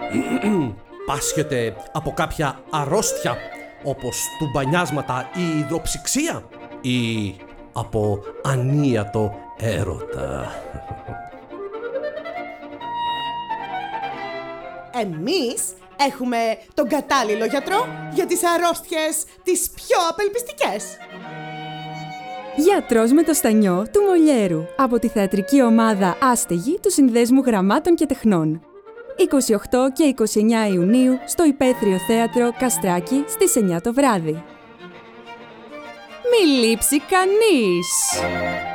Πάσχεται από κάποια αρρώστια, όπως τουμπανιάσματα ή υδροψυξία, ή από ανίατο έρωτα? Εμείς έχουμε τον κατάλληλο γιατρό για τις αρρώστιες τις πιο απελπιστικές. Γιατρός με το στανιό του Μολιέρου, από τη θεατρική ομάδα Άστεγη του Συνδέσμου Γραμμάτων και Τεχνών. 28 και 29 Ιουνίου στο Υπαίθριο Θέατρο Καστράκι στις 9 το βράδυ. Μη λείψει κανείς!